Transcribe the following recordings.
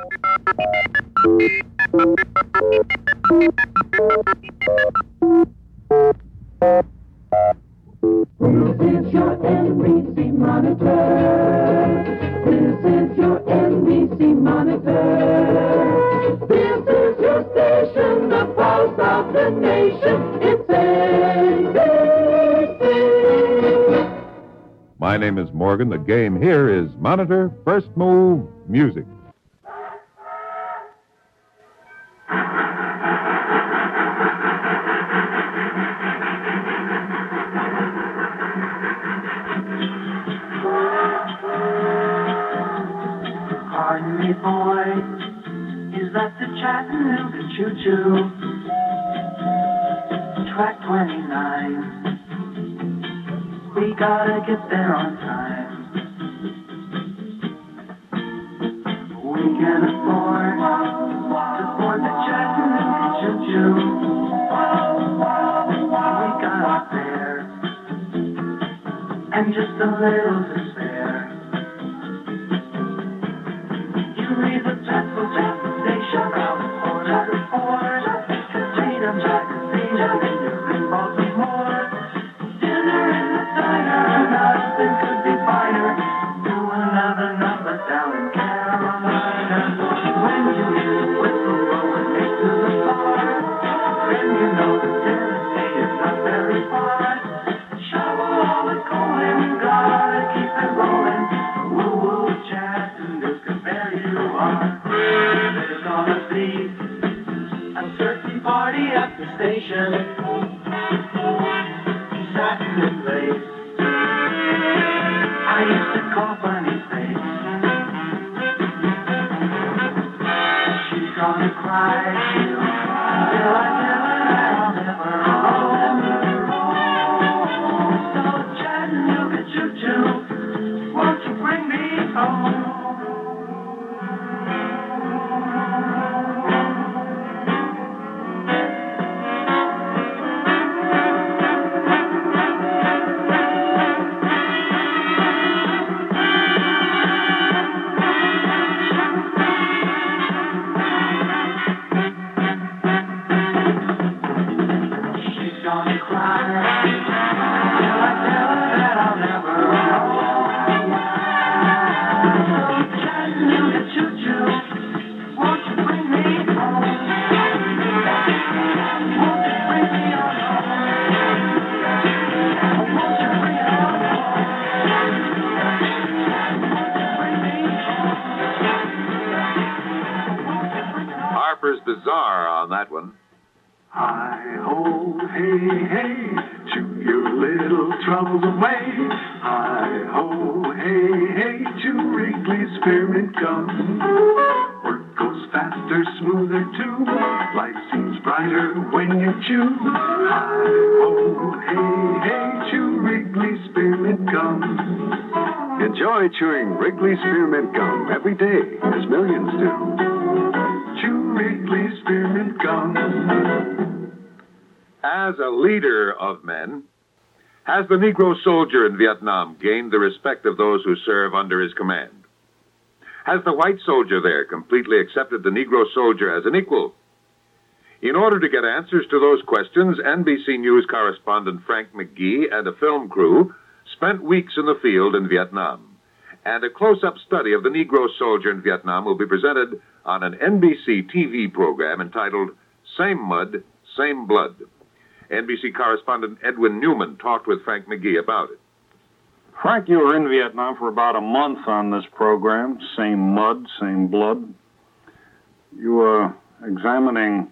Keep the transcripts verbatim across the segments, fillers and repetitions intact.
This is your N B C Monitor. This is your N B C Monitor. This is your station, the pulse of the nation. It's N B C. My name is Morgan. The game here is Monitor First Move Music. Pardon me, boy, is that the Chattanooga choo-choo? Track twenty-nine. We gotta get there on time. We can afford to board the Chattanooga choo-choo. We got a fare and just a little to spare. You leave the Pennsylvania station around the corner to Ford. Freedom magazine and then you're in Baltimore. Dinner in the diner, nothing could be finer. Do another number down in Carolina. When you hear the whistle blowing next to the bar, then you know that Tennessee is not very far. Shovel all the coal and gotta keep it rolling. Woo woo, Chattanooga, there you are. There's gonna be a certain party at the station. Satin and lace. I used to call funny face. She's gonna cry, she'll cry till I tell her that I'll never roll. So Chattanooga choo-choo, won't you bring me home? She's gonna cry till I tell her that I'll never roll. So Chattanooga choo-choo, won't you bring me home? Won't you bring me on home? Won't you bring it on home? Won't you bring me home? Won't you bring it on? Harper's Bazaar on that one. Hi-ho, hey, hey, chew your little troubles away. Hi-ho, hey, hey, chew Wrigley's Spearmint Gum. Work goes faster, smoother too. Life seems brighter when you chew. Hi-ho, hey, hey, chew Wrigley's Spearmint Gum. Enjoy chewing Wrigley Spearmint Gum every day, as millions do. Chew Wrigley's Spearmint Gum. As a leader of men, has the Negro soldier in Vietnam gained the respect of those who serve under his command? Has the white soldier there completely accepted the Negro soldier as an equal? In order to get answers to those questions, N B C News correspondent Frank McGee and a film crew spent weeks in the field in Vietnam. And a close-up study of the Negro soldier in Vietnam will be presented on an N B C T V program entitled Same Mud, Same Blood. N B C correspondent Edwin Newman talked with Frank McGee about it. Frank, you were in Vietnam for about a month on this program, Same Mud, Same Blood. You were examining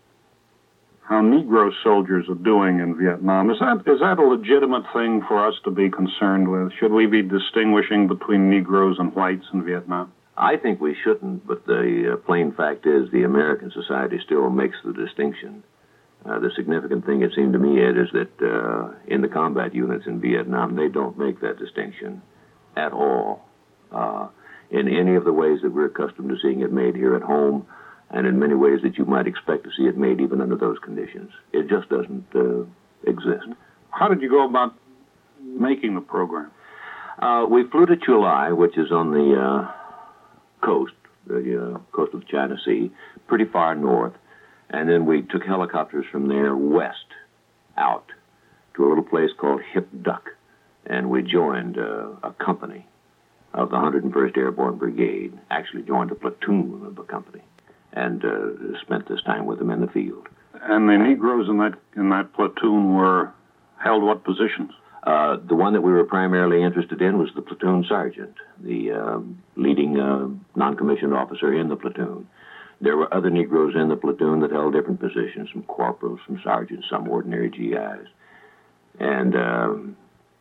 how Negro soldiers are doing in Vietnam. Is that is that a legitimate thing for us to be concerned with? Should we be distinguishing between Negroes and whites in Vietnam? I think we shouldn't, but the uh, plain fact is the American society still makes the distinction. Uh, the significant thing, it seemed to me, Ed, is that uh, in the combat units in Vietnam, they don't make that distinction at all uh, in any of the ways that we're accustomed to seeing it made here at home, and in many ways that you might expect to see it made even under those conditions. It just doesn't uh, exist. How did you go about making the program? Uh, we flew to Chu Lai, which is on the uh, coast, the uh, coast of the China Sea, pretty far north. And then we took helicopters from there west out to a little place called Hip Duck. And we joined uh, a company of the one hundred first Airborne Brigade, actually joined a platoon of the company, and uh, spent this time with them in the field. And the Negroes in that in that platoon were held what positions? Uh, the one that we were primarily interested in was the platoon sergeant, the uh, leading uh, non-commissioned officer in the platoon. There were other Negroes in the platoon that held different positions, some corporals, some sergeants, some ordinary G Is. And um,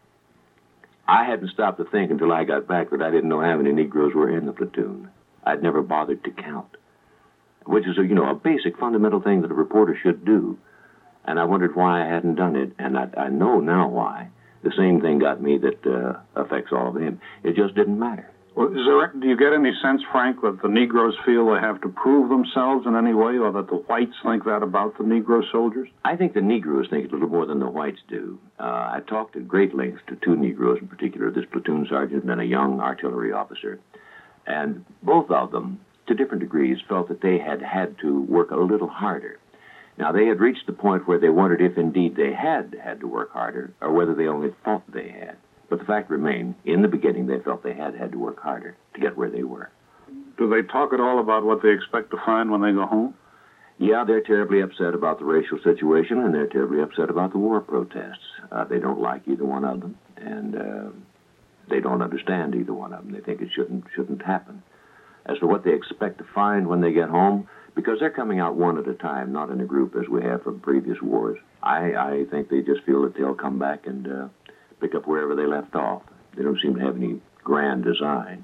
I hadn't stopped to think until I got back that I didn't know how many Negroes were in the platoon. I'd never bothered to count, which is, a, you know, a basic fundamental thing that a reporter should do. And I wondered why I hadn't done it, and I, I know now why. The same thing got me that uh, affects all of them. It just didn't matter. Well, is there, do you get any sense, Frank, that the Negroes feel they have to prove themselves in any way, or that the whites think that about the Negro soldiers? I think the Negroes think it a little more than the whites do. Uh, I talked at great lengths to two Negroes in particular, this platoon sergeant and a young artillery officer. And both of them, to different degrees, felt that they had had to work a little harder. Now, they had reached the point where they wondered if indeed they had had to work harder, or whether they only thought they had. But the fact remained, in the beginning, they felt they had had to work harder to get where they were. Do they talk at all about what they expect to find when they go home? Yeah, they're terribly upset about the racial situation, and they're terribly upset about the war protests. Uh, they don't like either one of them, and uh, they don't understand either one of them. They think it shouldn't shouldn't happen. As to what they expect to find when they get home, because they're coming out one at a time, not in a group as we have from previous wars, I, I think they just feel that they'll come back and uh, pick up wherever they left off. They don't seem to have any grand design.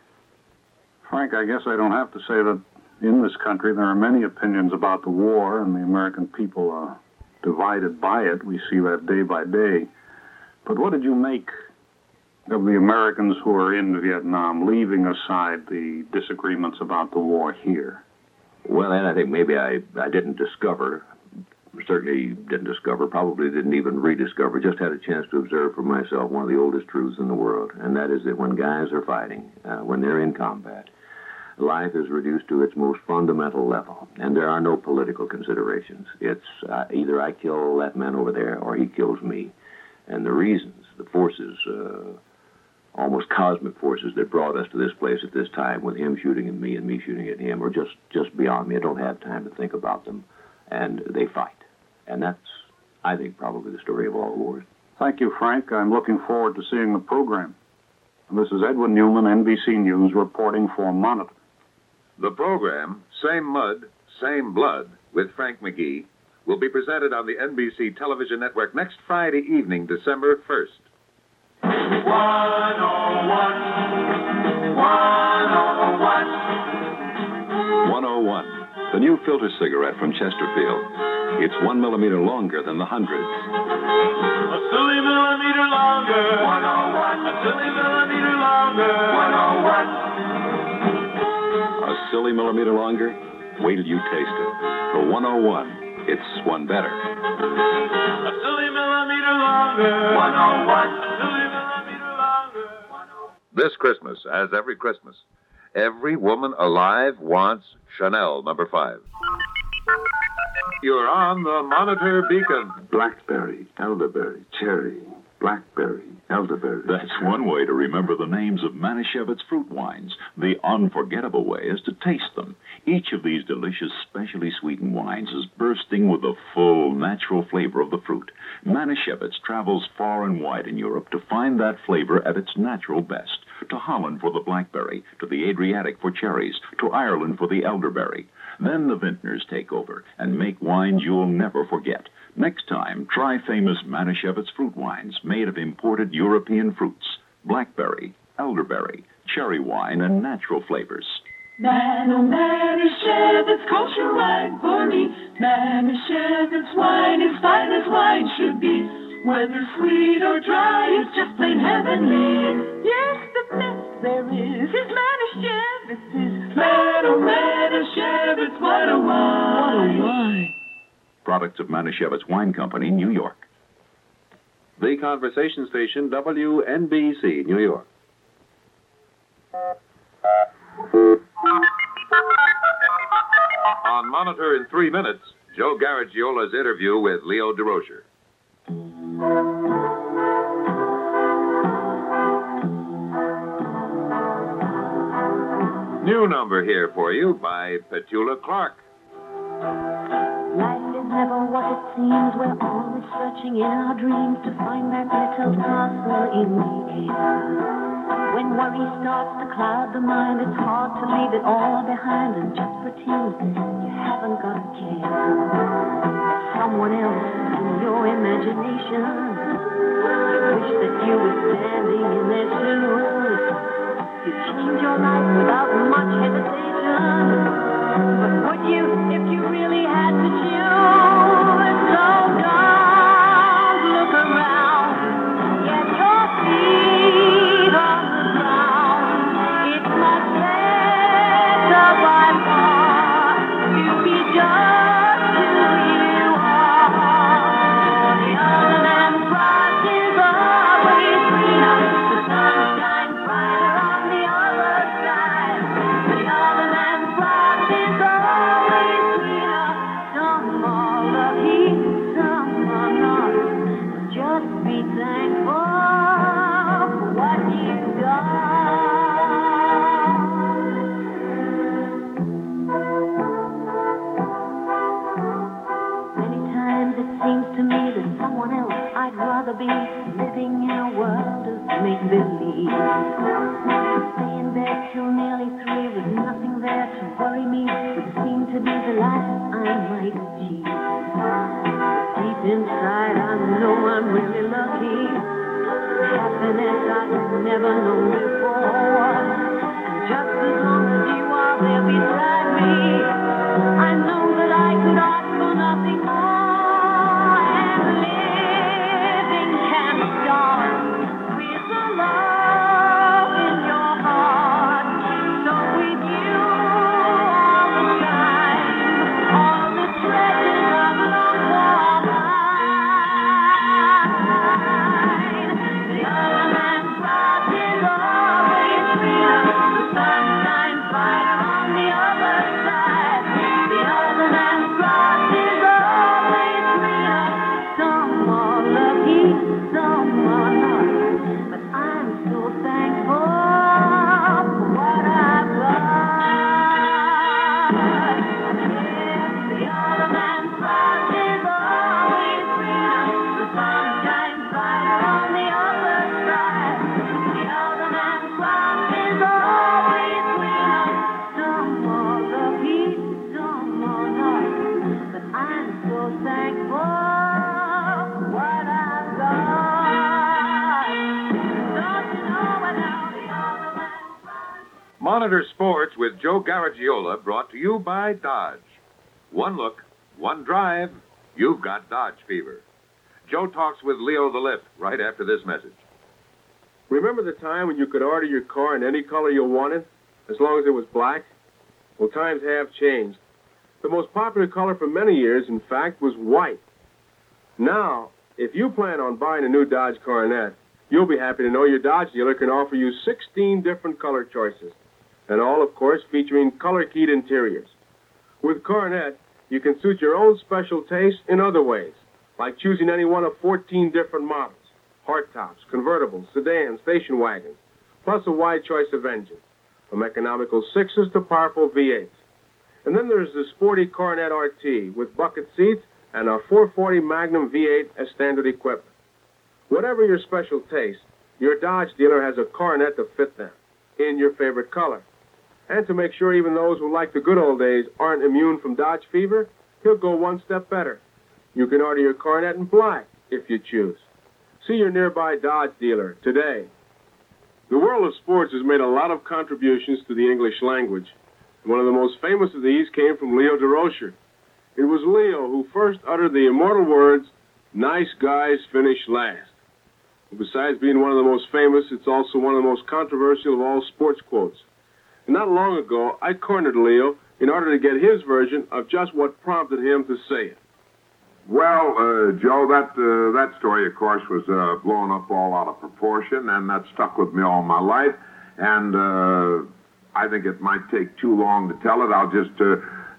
Frank, I guess I don't have to say that in this country there are many opinions about the war, and the American people are divided by it. We see that day by day. But what did you make of the Americans who are in Vietnam, leaving aside the disagreements about the war here? Well, and I think maybe I, I didn't discover, certainly didn't discover, probably didn't even rediscover, just had a chance to observe for myself one of the oldest truths in the world, and that is that when guys are fighting, uh, when they're in combat, life is reduced to its most fundamental level, and there are no political considerations. It's uh, either I kill that man over there or he kills me. And the reasons, the forces, uh, almost cosmic forces that brought us to this place at this time, with him shooting at me and me shooting at him, are just, just beyond me. I don't have time to think about them. And they fight. And that's, I think, probably the story of all wars. Thank you, Frank. I'm looking forward to seeing the program. This is Edwin Newman, N B C News, reporting for Monitor. The program, Same Mud, Same Blood, with Frank McGee, will be presented on the N B C television network next Friday evening, December first. one oh one, one oh one. one oh one, the new filter cigarette from Chesterfield. It's one millimeter longer than the hundreds. A silly millimeter longer. one oh one. A silly millimeter longer. one oh one. A silly millimeter longer? Wait till you taste it. For one oh one, it's one better. A silly millimeter longer. one oh one. A silly millimeter longer. one oh one. This Christmas, as every Christmas, every woman alive wants Chanel number five. You're on the Monitor Beacon. Blackberry, elderberry, cherry, blackberry, elderberry. That's one way to remember the names of Manischewitz fruit wines. The unforgettable way is to taste them. Each of these delicious, specially sweetened wines is bursting with the full, natural flavor of the fruit. Manischewitz travels far and wide in Europe to find that flavor at its natural best. To Holland for the blackberry, to the Adriatic for cherries, to Ireland for the elderberry. Then the vintners take over and make wines you'll never forget. Next time, try famous Manischewitz fruit wines made of imported European fruits. Blackberry, elderberry, cherry wine, and natural flavors. Man, oh, Manischewitz, kosher wine for me. Manischewitz wine is fine as wine should be. Whether sweet or dry, it's just plain heavenly. Yes, the best there is is Manischewitz's. Man, oh, Manischewitz, what a wine. What a wine. Products of Manischewitz Wine Company, New York. The Conversation Station, W N B C, New York. On Monitor in three minutes, Joe Garagiola's interview with Leo DeRocher. New number here for you by Petula Clark. Life is never what it seems. We're always searching in our dreams to find that little castle in the air. When worry starts to cloud the mind, it's hard to leave it all behind and just pretend you haven't got a care. Someone else in your imagination. You wish that you were standing in their shoes. You change your life without much hesitation. But would you if you really had to choose? So don't look around. Get your feet on the ground. It's much better by far to be just who you are. The other man's grass is always greener. The sun shines brighter on the other side. The other man's grass is always greener. Some are lucky, some are not. Just be thankful for what you've got. Many times it seems to me that someone else I'd rather be living in a world of make-believe. Stay in bed till nearly three with nothing there to worry me would seem to be the last I might achieve. Deep inside I know I'm really lucky. Happiness I've never known before. And just as long as you are there beside me, I know that I could ask for nothing more. And living can start with the love in your heart. So with you all the time, all the treasures I've longed for are mine. The other man's grass is always greener. The sun shines brighter on the other side. The other man's grass is always greener. Some are lucky, some are not. But I'm so thankful for what I've got. Yes, the other man's grass is always greener. The sun shines brighter on the other side. The other man's grass is always greener. Some are lucky, some are not. But I'm so thankful for what I've got. Don't you know what now the other man's grass? Monitor Sports with Joe Garagiola, brought to you by Dodge. One look, one drive, you've got Dodge fever. Joe talks with Leo the Lip right after this message. Remember the time when you could order your car in any color you wanted, as long as it was black? Well, times have changed. The most popular color for many years, in fact, was white. Now, if you plan on buying a new Dodge Coronet, you'll be happy to know your Dodge dealer can offer you sixteen different color choices, and all, of course, featuring color-keyed interiors. With Coronet, you can suit your own special taste in other ways, like choosing any one of fourteen different models, hardtops, convertibles, sedans, station wagons, plus a wide choice of engines, from economical sixes to powerful V eights. And then there's the sporty Coronet R T with bucket seats and a four forty Magnum V eight as standard equipment. Whatever your special taste, your Dodge dealer has a Coronet to fit them, in your favorite color. And to make sure even those who like the good old days aren't immune from Dodge fever, he'll go one step better. You can order your Coronet in black, if you choose. See your nearby Dodge dealer today. The world of sports has made a lot of contributions to the English language. One of the most famous of these came from Leo DeRocher. It was Leo who first uttered the immortal words, "Nice guys finish last." Besides being one of the most famous, it's also one of the most controversial of all sports quotes. And not long ago, I cornered Leo in order to get his version of just what prompted him to say it. Well, uh, Joe, that uh, that story, of course, was uh, blown up all out of proportion, and that stuck with me all my life. And uh, I think it might take too long to tell it. I'll just uh,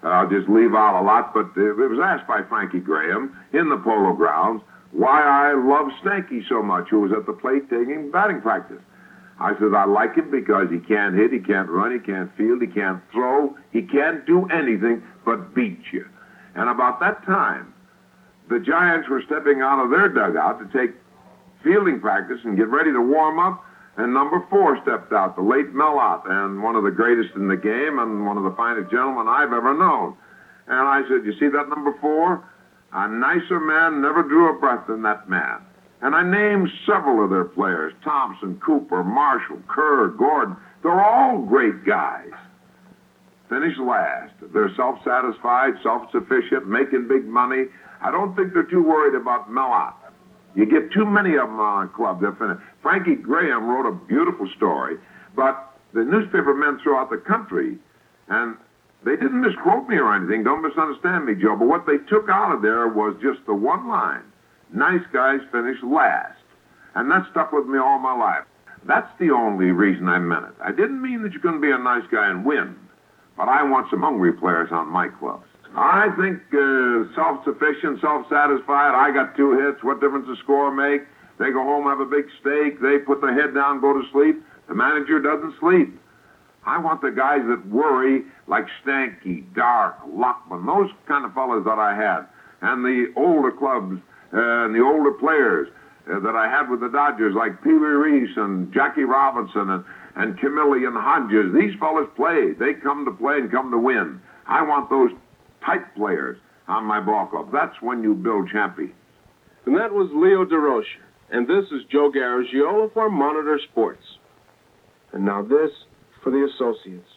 I'll just leave out a lot, but it was asked by Frankie Graham in the Polo Grounds why I love Stanky so much, who was at the plate taking batting practice. I said, I like him because he can't hit, he can't run, he can't field, he can't throw, he can't do anything but beat you. And about that time, the Giants were stepping out of their dugout to take fielding practice and get ready to warm up, and number four stepped out, the late Mellott, and one of the greatest in the game and one of the finest gentlemen I've ever known. And I said, you see that number four? A nicer man never drew a breath than that man. And I named several of their players, Thompson, Cooper, Marshall, Kerr, Gordon. They're all great guys. Finished last. They're self-satisfied, self-sufficient, making big money. I don't think they're too worried about Mellott. You get too many of them on a club, they're finished. Frankie Graham wrote a beautiful story, but the newspaper men throughout the country, and they didn't misquote me or anything, don't misunderstand me, Joe, but what they took out of there was just the one line. Nice guys finish last. And that stuck with me all my life. That's the only reason I meant it. I didn't mean that you're going to be a nice guy and win, but I want some hungry players on my clubs. I think uh, self-sufficient, self-satisfied, I got two hits, what difference does score make? They go home, have a big steak, they put their head down, go to sleep. The manager doesn't sleep. I want the guys that worry like Stanky, Dark, Lockman, those kind of fellas that I had. And the older clubs, Uh, and the older players uh, that I had with the Dodgers, like Pee Wee Reese and Jackie Robinson and, and Camilli and Hodges, these fellas play. They come to play and come to win. I want those type players on my ball club. That's when you build champions. And that was Leo DeRocher. And this is Joe Garagiola for Monitor Sports. And now this for the associates.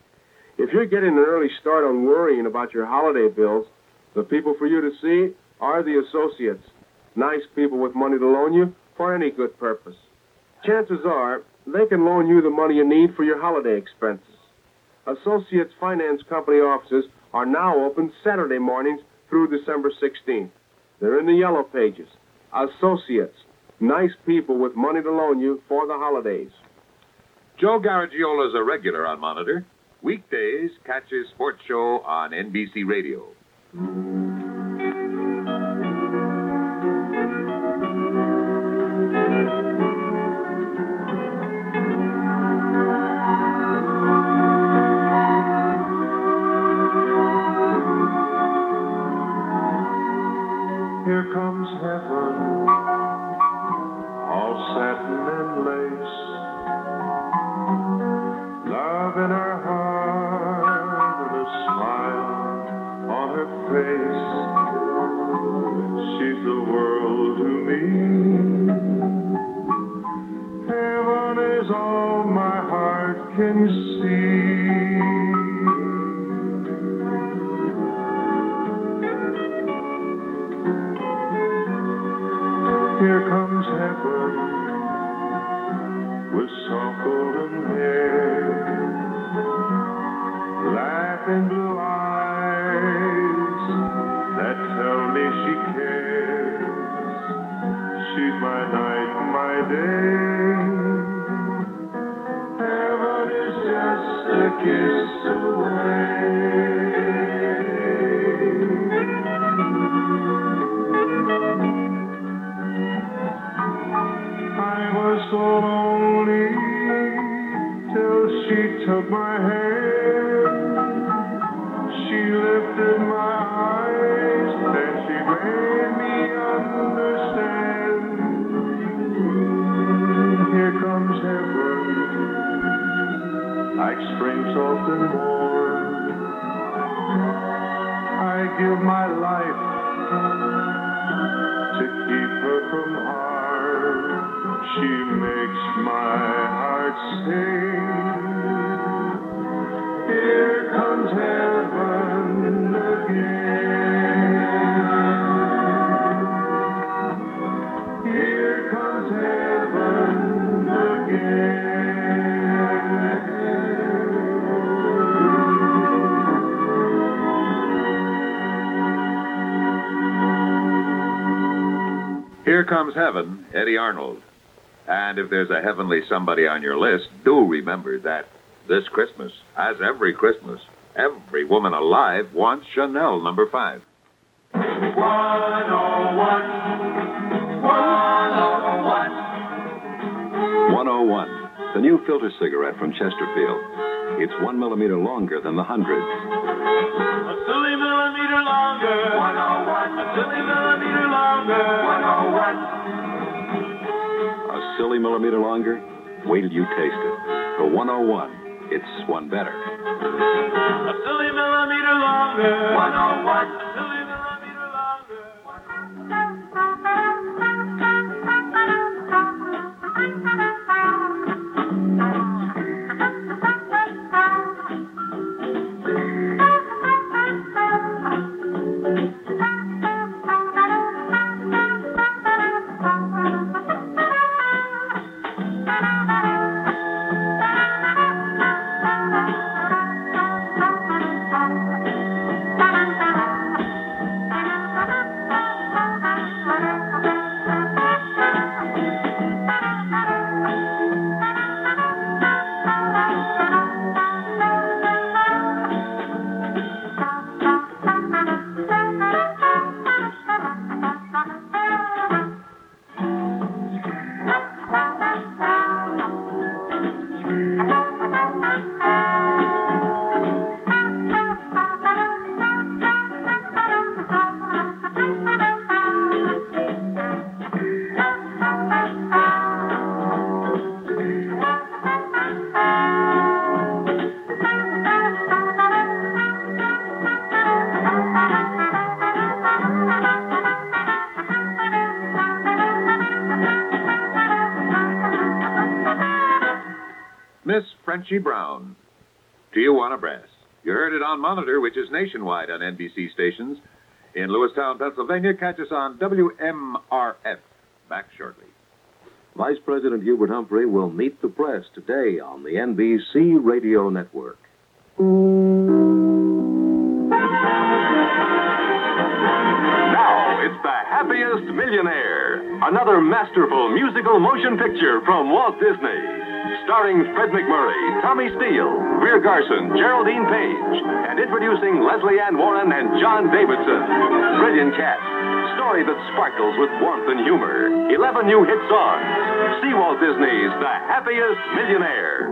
If you're getting an early start on worrying about your holiday bills, the people for you to see are the associates, nice people with money to loan you for any good purpose. Chances are they can loan you the money you need for your holiday expenses. Associates Finance Company offices are now open Saturday mornings through December sixteenth. They're in the yellow pages. Associates, nice people with money to loan you for the holidays. Joe Garagiola is a regular on Monitor. Weekdays, catch his sports show on N B C Radio. Here comes heaven, all satin and lace, love in her heart and a smile on her face. She's the world to me. Heaven is all my heart can see. Here comes heaven with soft golden hair, laughing blue eyes that tell me she cares. She's my night, my day. Heaven is just a kiss away. So lonely till she took my hand. She lifted my eyes and she made me understand. Here comes heaven, like spring soft and warm. I give my life to keep her from harm. She makes my heart sing. Here comes heaven again. Here comes heaven again. Here Comes Heaven, Eddie Arnold. And if there's a heavenly somebody on your list, do remember that this Christmas, as every Christmas, Every woman alive wants Chanel number five. one oh one. one oh one. one oh one, the new filter cigarette from Chesterfield. It's one millimeter longer than the hundreds. A silly millimeter longer. one oh one. A silly millimeter longer. one oh one. A silly millimeter longer? Wait till you taste it. The one oh one, it's one better. A silly millimeter longer. one oh one. A silly millimeter longer. Miss Frenchie Brown, Tijuana Brass. You heard it on Monitor, which is nationwide on N B C stations. In Lewistown, Pennsylvania, catch us on W M R F. Back shortly. Vice President Hubert Humphrey will meet the press today on the N B C Radio Network. Now, it's The Happiest Millionaire, another masterful musical motion picture from Walt Disney. Starring Fred McMurray, Tommy Steele, Greer Garson, Geraldine Page, and introducing Leslie Ann Warren and John Davidson. Brilliant cast, story that sparkles with warmth and humor, eleven new hit songs. See Walt Disney's The Happiest Millionaire.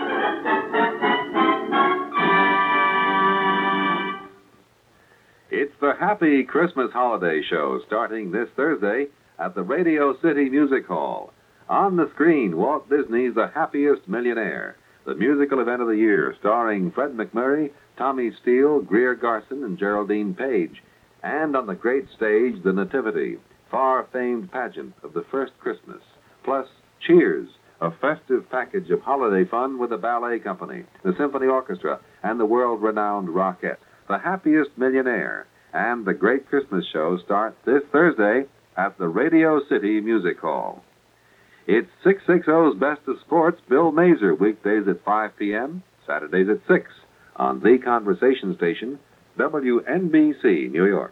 It's the Happy Christmas Holiday Show starting this Thursday at the Radio City Music Hall. On the screen, Walt Disney's The Happiest Millionaire, the musical event of the year, starring Fred McMurray, Tommy Steele, Greer Garson, and Geraldine Page. And on the great stage, the Nativity, far-famed pageant of the first Christmas. Plus, Cheers, a festive package of holiday fun with the ballet company, the symphony orchestra, and the world-renowned Rockette. The Happiest Millionaire and the Great Christmas Show start this Thursday at the Radio City Music Hall. It's six sixty's Best of Sports, Bill Mazer, weekdays at five p.m., Saturdays at six, on the Conversation Station, W N B C, New York.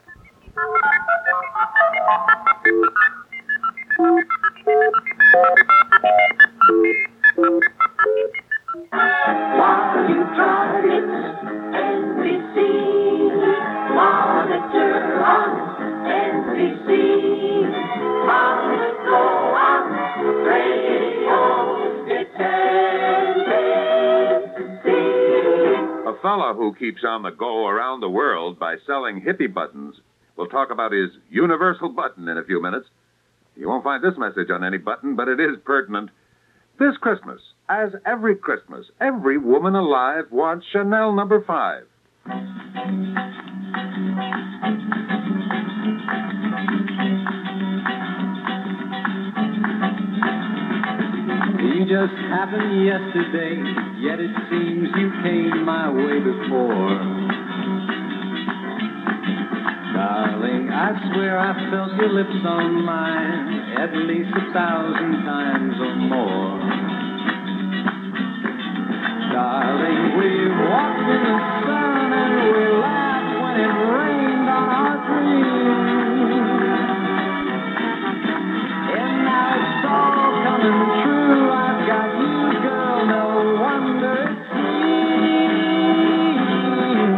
While you drive it, N B C, Monitor on N B C, Monitor on radio, it's N B C. A fella who keeps on the go around the world by selling hippie buttons will talk about his universal button in a few minutes. You won't find this message on any button, but it is pertinent. This Christmas, as every Christmas, every woman alive wants Chanel number five. You just happened yesterday, yet it seems you came my way before. Darling, I swear I felt your lips on mine at least a thousand times or more. Darling, we walked in the sun and we laughed when it rained on our dreams. And now it's all coming true. I've got you, girl, no wonder it seems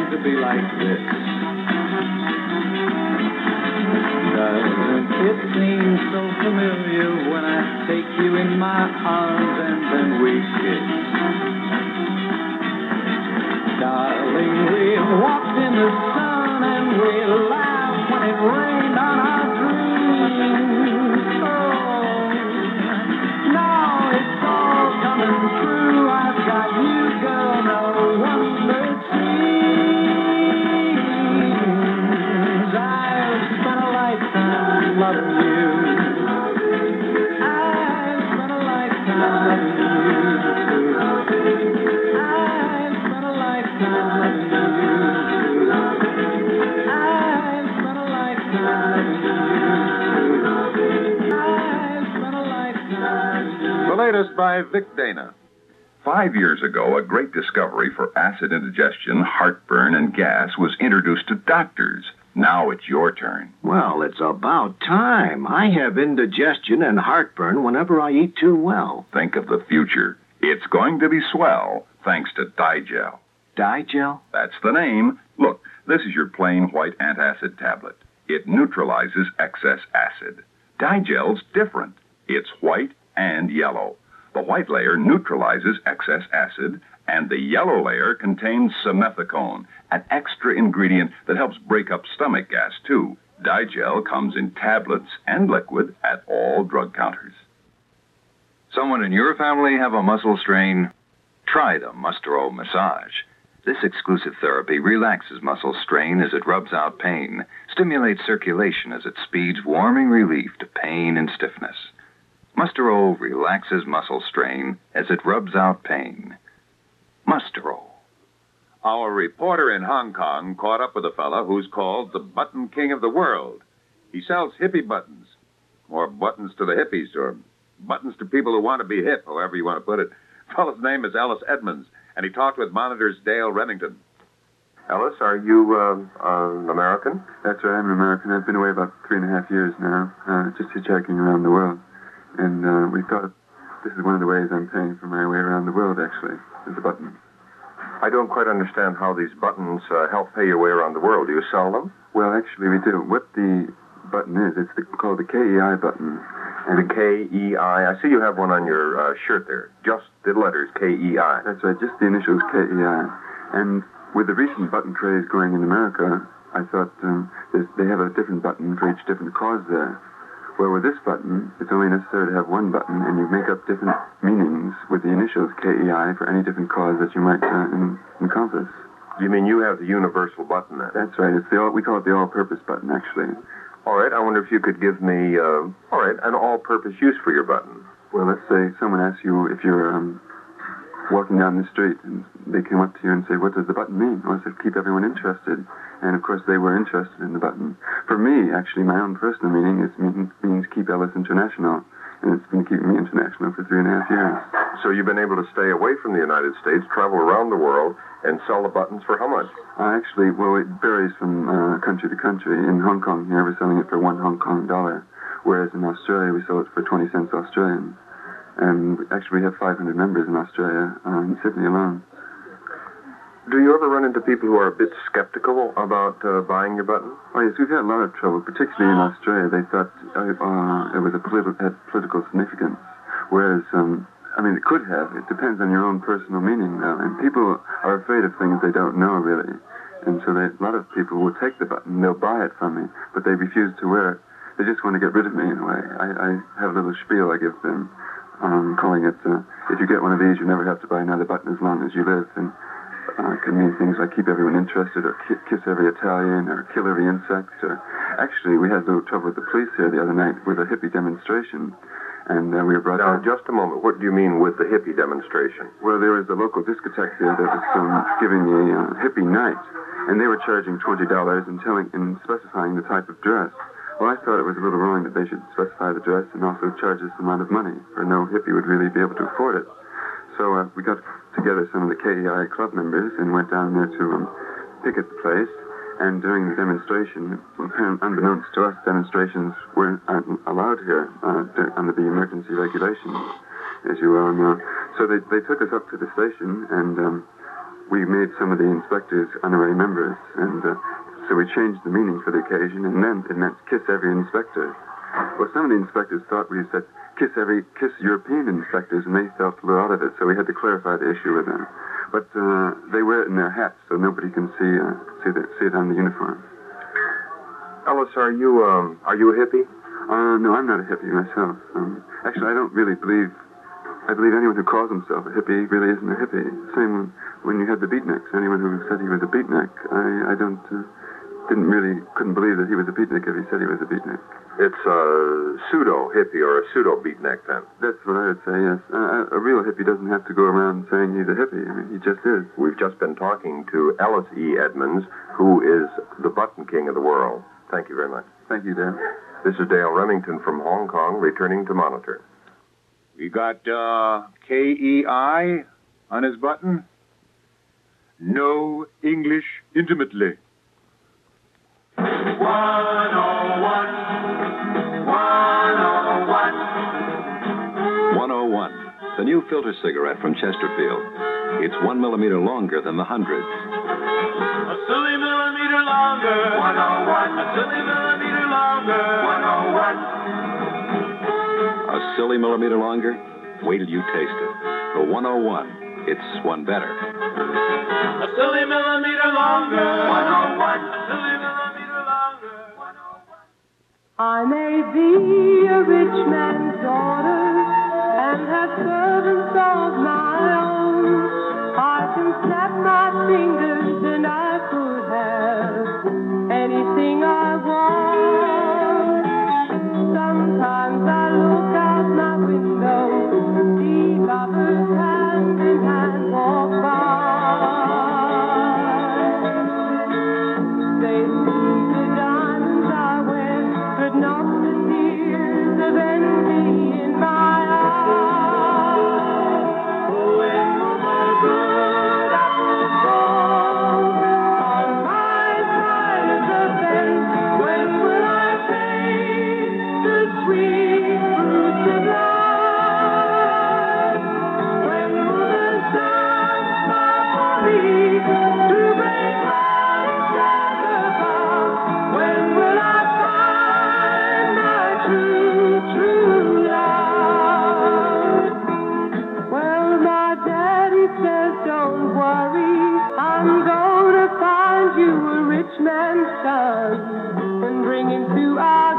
to be like this? Doesn't it seem so familiar when I take you in my arms and then we kiss? Darling, we walked in the sun and we laughed when it rained on our dreams. Oh, now it's all coming true. I've got you, girl, no wonder it seems I've spent a lifetime loving you. I've spent a lifetime loving you. I've spent a lifetime loving you. I've spent a lifetime loving you. I've spent a lifetime loving you. The latest by Vic Dana. Five years ago, a great discovery for acid indigestion, heartburn, and gas was introduced to doctors. Now it's your turn. Well, it's about time. I have indigestion and heartburn whenever I eat too well. Think of the future. It's going to be swell, thanks to Digel. Digel? That's the name. Look, this is your plain white antacid tablet. It neutralizes excess acid. Digel's different. It's white and yellow. The white layer neutralizes excess acid, and the yellow layer contains simethicone, an extra ingredient that helps break up stomach gas, too. Digel comes in tablets and liquid at all drug counters. Someone in your family have a muscle strain? Try the Mustero massage. This exclusive therapy relaxes muscle strain as it rubs out pain, stimulates circulation as it speeds warming relief to pain and stiffness. Mustero relaxes muscle strain as it rubs out pain. Mustero. Our reporter in Hong Kong caught up with a fella who's called the Button King of the World. He sells hippie buttons, or buttons to the hippies, or buttons to people who want to be hip, however you want to put it. The fella's name is Ellis Edmonds, and he talked with Monitor's Dale Remington. Ellis, are you uh, uh, an American? That's right, I'm an American. I've been away about three and a half years now, uh, just hitchhiking around the world. And uh, we thought this is one of the ways I'm paying for my way around the world, actually, is the button. I don't quite understand how these buttons uh, help pay your way around the world. Do you sell them? Well, actually, we do. What the button is, it's the, called the K E I button. And the K E I. I see you have one on your uh, shirt there. Just the letters K E I. That's right, just the initials K E I. And with the recent button craze going in America, I thought um, they have a different button for each different cause there. Well, with this button, it's only necessary to have one button, and you make up different meanings with the initials K E I for any different cause that you might uh, en- encompass. You mean you have the universal button then? That's right. It's the all, we call it the all-purpose button, actually. All right. I wonder if you could give me, uh, all right, an all-purpose use for your button. Well, let's say someone asks you if you're um, walking down the street, and they come up to you and say, what does the button mean? Well, I said, keep everyone interested. And, of course, they were interested in the button. For me, actually, my own personal meaning is mean, means keep Ellis international. And it's been keeping me international for three and a half years. So you've been able to stay away from the United States, travel around the world, and sell the buttons for how much? Uh, actually, well, it varies from uh, country to country. In Hong Kong here, we're selling it for one Hong Kong dollar, whereas in Australia, we sell it for twenty cents Australian. And actually, we have five hundred members in Australia, uh, in Sydney alone. Do you ever run into people who are a bit skeptical about uh, buying your button? Oh, yes, we've had a lot of trouble, particularly in Australia. They thought uh, uh, it was a politi- had political significance, whereas, um, I mean, it could have. It depends on your own personal meaning, though. And people are afraid of things they don't know, really. And so they, a lot of people will take the button, they'll buy it from me, but they refuse to wear it. They just want to get rid of me, in a way. I, I have a little spiel I give them, um, calling it, uh, if you get one of these, you never have to buy another button as long as you live. And Uh, it can mean things like keep everyone interested, or ki- kiss every Italian, or kill every insect. Or actually, we had a little trouble with the police here the other night with a hippie demonstration, and uh, we were brought Now, out. just a moment. What do you mean with the hippie demonstration? Well, there was a local discotheque here that was um, giving a uh, hippie night, and they were charging twenty dollars and telling and specifying the type of dress. Well, I thought it was a little wrong that they should specify the dress and also charge us a amount of money, for no hippie would really be able to afford it. So uh, we got together some of the K E I club members and went down there to um, picket the place. And during the demonstration, unbeknownst to us, demonstrations weren't allowed here uh, under the emergency regulations, as you well know. So they, they took us up to the station, and um, we made some of the inspectors honorary members, and uh, so we changed the meaning for the occasion, and then it meant kiss every inspector. Well, some of the inspectors thought we said kiss every kiss European inspectors, and they felt a little out of it, so we had to clarify the issue with them. But uh, they wear it in their hats, so nobody can see uh, see, the, see it on the uniform. Ellis, are you um are you a hippie? Uh, no, I'm not a hippie myself. Um, actually, I don't really believe. I believe anyone who calls himself a hippie really isn't a hippie. Same when, when you had the beatniks. Anyone who said he was a beatnik, I, I don't, uh, didn't really, couldn't believe that he was a beatnik if he said he was a beatnik. It's a pseudo hippie or a pseudo beatnik, then. That's what I would say. Yes, uh, a real hippie doesn't have to go around saying he's a hippie. I mean, he just is. We've just been talking to Ellis E. Edmonds, who is the button king of the world. Thank you very much. Thank you, Dan. This is Dale Remington from Hong Kong, returning to monitor. We got uh, K E I on his button. No English intimately. one oh one, one oh one. one oh one, the new filter cigarette from Chesterfield. It's one millimeter longer than the hundreds. A silly millimeter longer. one oh one. A silly millimeter longer. one oh one. A silly millimeter longer? Wait till you taste it. The one oh one, it's one better. A silly millimeter longer. one oh one. A silly millimeter longer. one oh one. I may be a rich man's daughter and have servants of my own. I can snap my fingers and I could have anything I want. Sometimes I look out my window, see lovers hand in hand walk by. They see the diamonds I wear, but not the tears of envy in my eyes. Oh, when will the good apples fall on my side of the fence? When will I taste the sweet fruits of life? When will the sun smile for me to break my shadow? When will I find my true, true love? Well, my daddy says, don't worry, I'm going to find you a rich man's son and bring him to our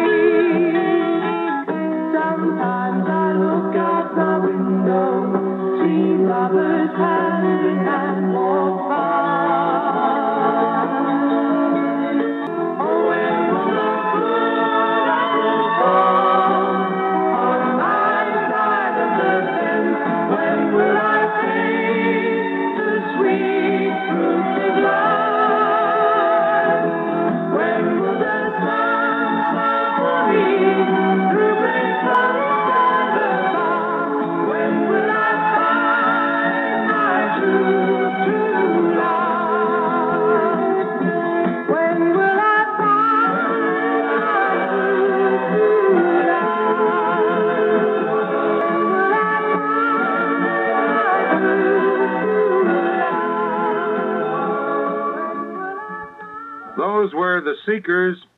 gate. Sometimes I look out my window, see lovers hand in hand walk by. Oh, when will the good apples fall on my side of the fence? When will I taste the sweet fruits of life? When will the sun smile for me through gray clouds gather? When will I find my true, true love? When will I find my true, true love? When will I find my true, true love? Those were the Seekers